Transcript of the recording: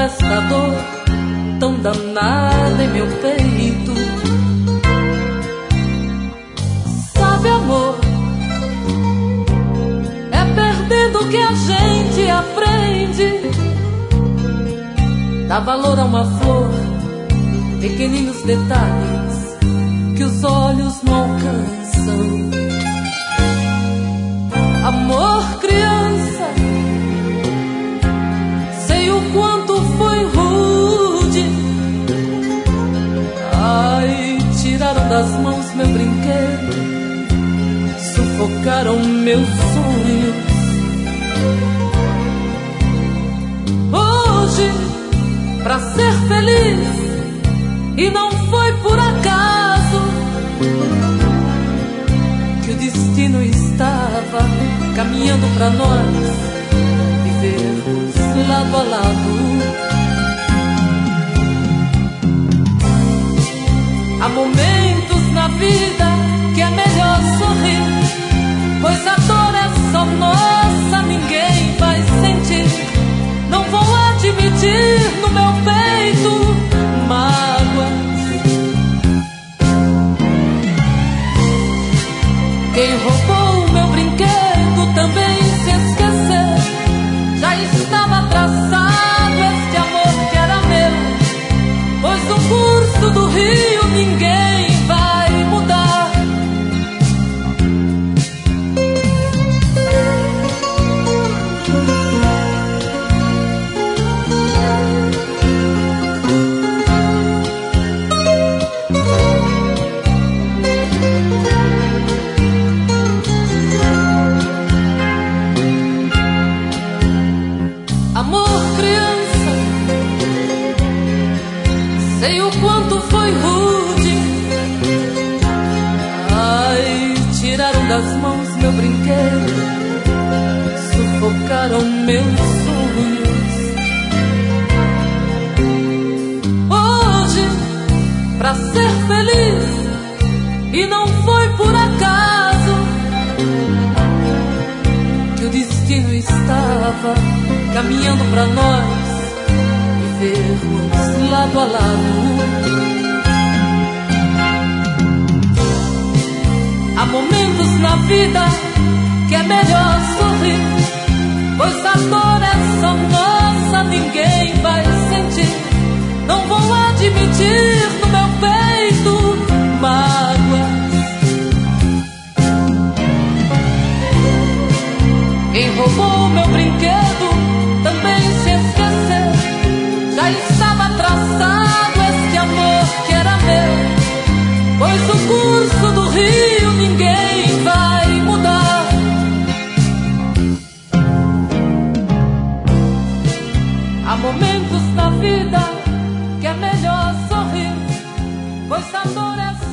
esta dor tão danada em meu peito. Sabe, amor, é perdendo que a gente aprende. Dá valor a uma flor, pequeninos detalhes que os olhos não alcançam. Amor, criança, sei o quanto foi rude. Ai, tiraram das mãos meu brinquedo, sufocaram meus sonhos. Hoje, pra ser feliz, e não foi por acaso que o destino estava caminhando pra nós vivermos lado a lado. Há momentos na vida que é melhor sorrir, pois a dor é só nossa, ninguém vai sentir. Não vou admitir no meu peito mágoas. Quem roubou o meu brinquedo também se esqueceu. Já estava traçado este amor que era meu, pois no curso do rio ninguém vai mudar. Sei o quanto foi rude. Ai, tiraram das mãos meu brinquedo, sufocaram meus sonhos. Hoje, pra ser feliz, e não foi por acaso que o destino estava caminhando pra nós vivermos lado a lado. Há momentos na vida que é melhor sorrir, pois a dor é só nossa, ninguém vai sentir. Não vou admitir no meu peito mágoas. Quem roubou meu brinquedo também se esqueceu. Já estava traçado este amor que era meu, pois o curso do rio ninguém vai mudar. Há momentos na vida que é melhor sorrir, pois a dor é